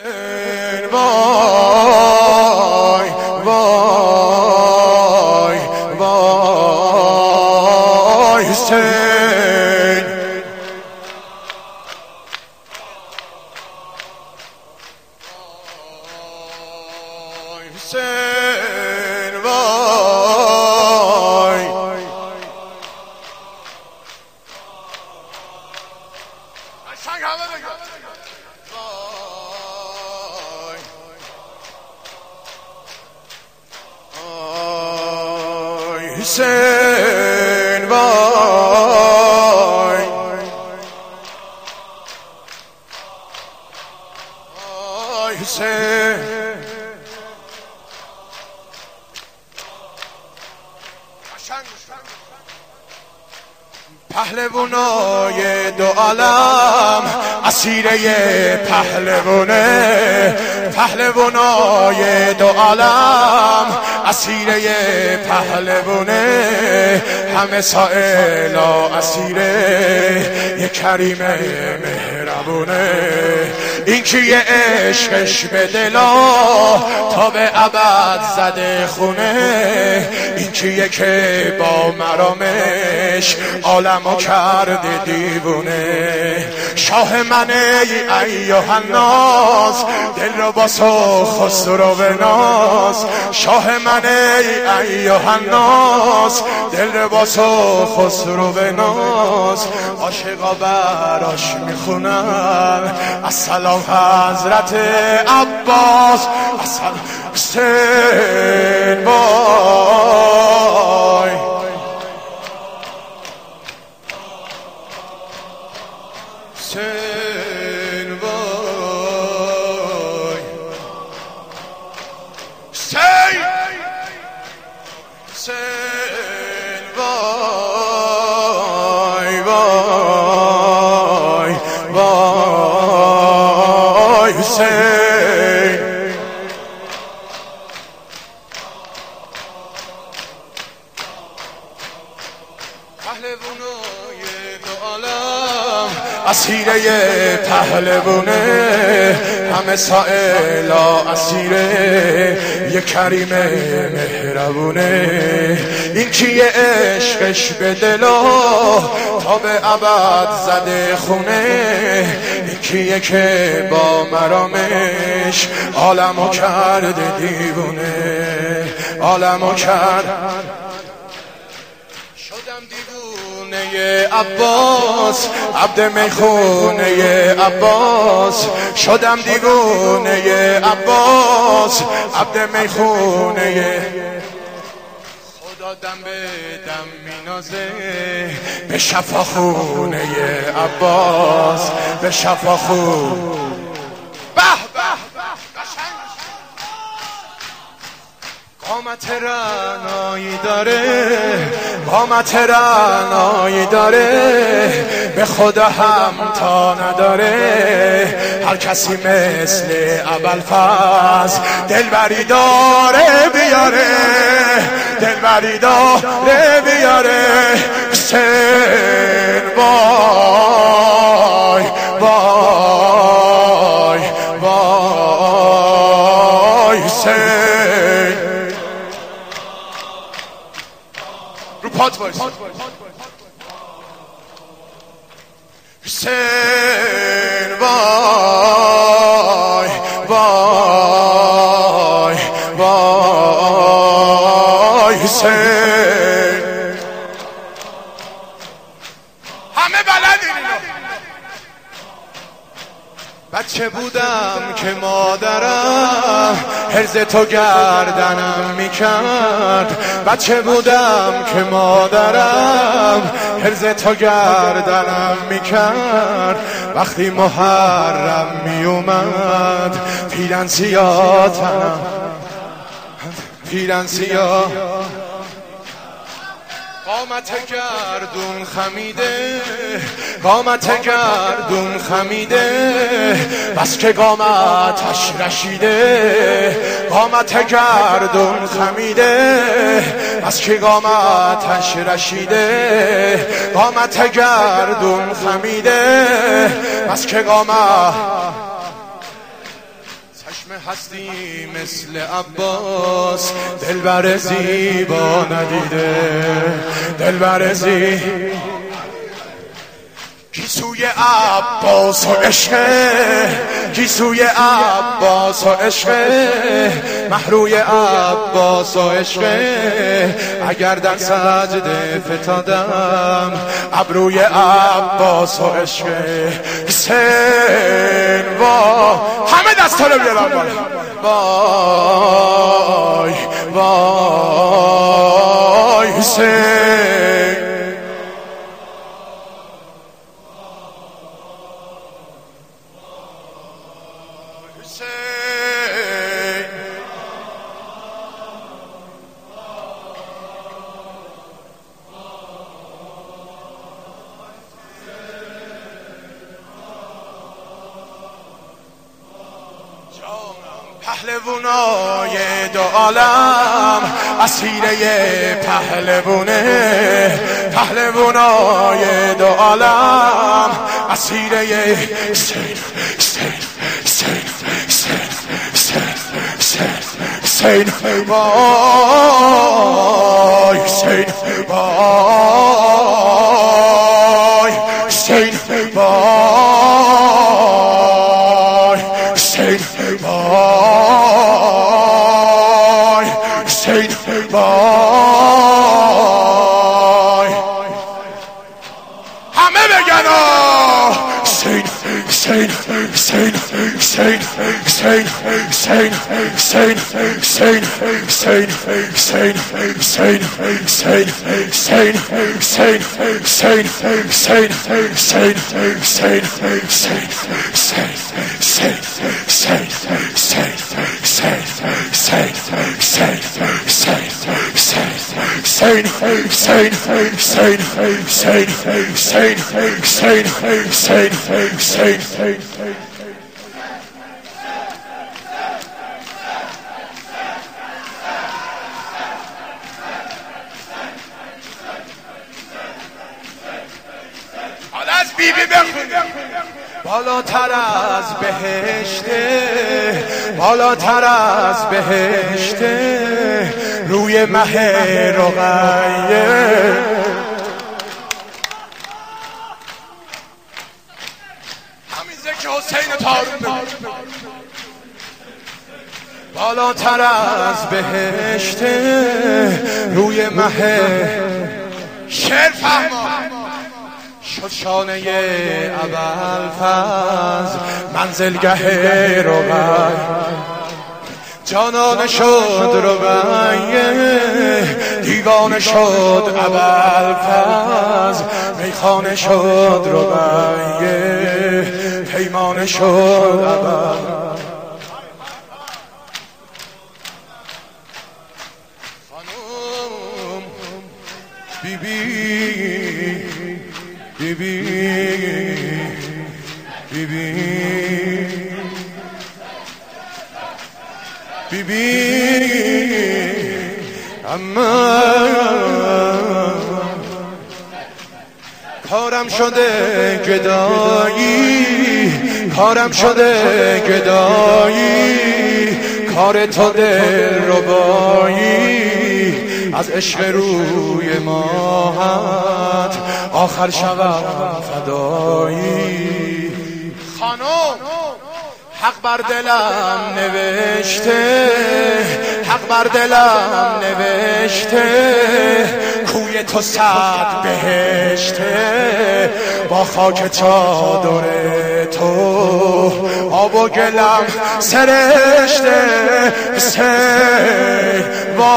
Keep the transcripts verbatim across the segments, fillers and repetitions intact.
وای وای وای حسین وای حسین وای قشنگ همه بگو حسین وای وای حسین پهلوانای دو عالم اسیره پهلوانه پهلوانای دو عالم اسیره پهلوانه همه سائلا اسیره یک کریم مهربونه این کیه عشقش به دلا تا به ابد زده خونه این کیه که با مرامش عالمو کرده دیوونه شاه من ای ایها الناس دل رو باسو خسرو و ناز شاه من ای ایها الناس دل رو باسو خسرو و ناز عاشقا براش میخونن السلام حضرت عباس السلام حسین وای حسین وای حسین حسین وای وای وای حسین پهلوانای دو عالم اسیره پهلوانه همه سائلا اسیره یک کریم مهربونه این کیه عشقش به دلا تا به ابد زده خونه این کیه که با مرامش عالمو کرده دیوونه عالمو کرد شدم دیوونه عباس عبد میخونه عباس شدم دیوونه عباس عبد میخونه خدا دم به دم مینازه به شفاخونه عباس به شفاخونه به قامت رعنایی داره قامت رعنایی داره به خدا همتا نداره هر کسی مثل ابوالفضل دلبری داره بیاره دلبری داره بیاره حسین وای وای وای حسین رو پات وایس حسین وای وای وای حسین همه بلدین اینو بچه بودم که مادرم هرز تو گردنم میکرد بچه بودم که مادرم هرز تو گردنم میکرد وقتی محرم میومد پیرن سیاه تنم پیرن سیاه قامت گردون خمیده قامت گردون خمیده بس که قامتش رشیده قامت گردون خمیده بس که قامتش رشیده قامت گردون خمیده بس که قامت همه هستی مثل عباس، دلبر زیبا ندیده، دلبر زیبا گیسوی عباس و عشقه، گیسوی عباس و عشقه، محروی عباس و عشقه. اگر در سجده فتادم ابروی عباس و عشقه. حسین وا همه دستا رو بیارم بالا. وای وای حسین، پهلوانای دو عالم اسیره پهلوونه، پهلوانای دو عالم اسیره حسین حسین حسین حسین حسین حسین وای حسین وای حسین وای حسین وای حسین وای همه بگن حسین حسین حسین حسین حسین حسین حسین حسین حسین حسین حسین حسین حسین حسین حسین حسین حسین حسین حسین از بیبی بخونیم. بالاتر از بهشته، بالاتر از بهشته، روی مه رقیه. همین ذکر حسین تارون. بالاتر از بهشته، روی مه شعر فهمان شد شانه ابوالفضل، منزلگه رقیه. جانانه شد رقیه، دیوانه شد ابوالفضل، میخانه شد رقیه، پیمانه شد ابوالفضل. خانم بیبی بیبی بیبی بیبی اما کارم شده گدایی، کارم شده گدایی، کار تو دلربایی، از عشق روی ماهت آخر شوم فدایی. خانم حق بر دلم نوشته، حق بر دلم نوشته، کوی تو صد بهشته، با خاک چادر تو آب و گلم سرشته. حسین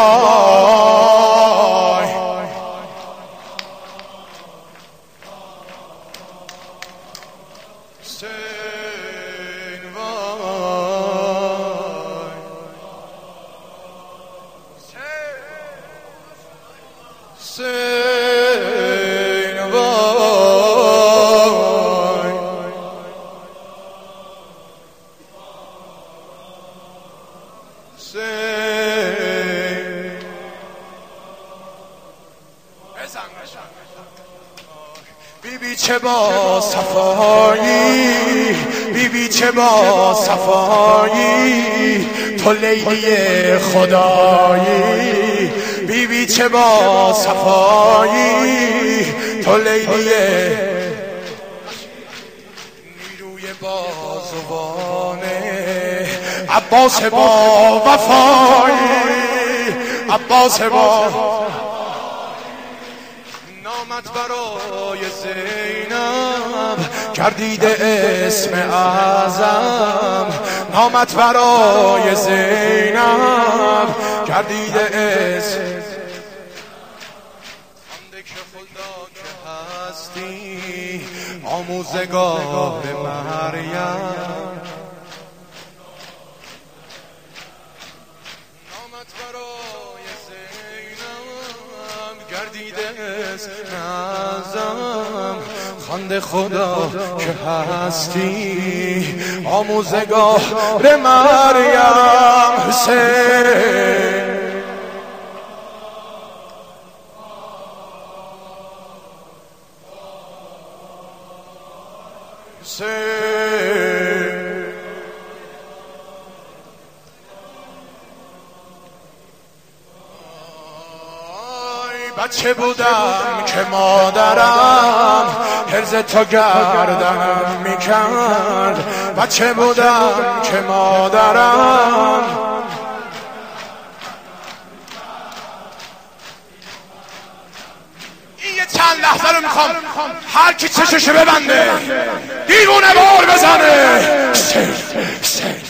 وای حسین وای حسین وای حسین بیبی چه با صفایی، بی بی چه با صفایی تو لیلی خدایی بی بی چه با صفایی تو لیلی نیروی بازوانه عباس با وفایی عباس با نامت برای زینب گردیده اسم اعظم نامت برای زینب گردیده اسم خنده که خدا که هستی آموزگار مریم نامت برای زینب گردیده اسم اعظم خنده خدا که هستی آموزگار مریم حسین حسین بچه بودم که مادرم حرز تو گردم میکرد بچه بودم که مادرم این یه چند لحظه رو میخوام هر کی چششو ببنده دیوونه بار بزنه.